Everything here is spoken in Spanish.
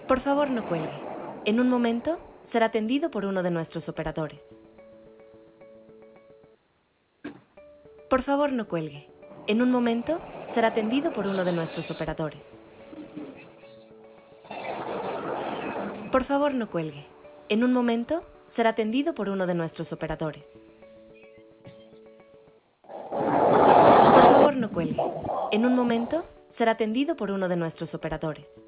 Por favor, no cuelgue. En un momento, será atendido por uno de nuestros operadores. Por favor, no cuelgue. En un momento, será atendido por uno de nuestros operadores. Por favor, no cuelgue. En un momento, será atendido por uno de nuestros operadores. Por favor, no cuelgue. En un momento, será atendido por uno de nuestros operadores.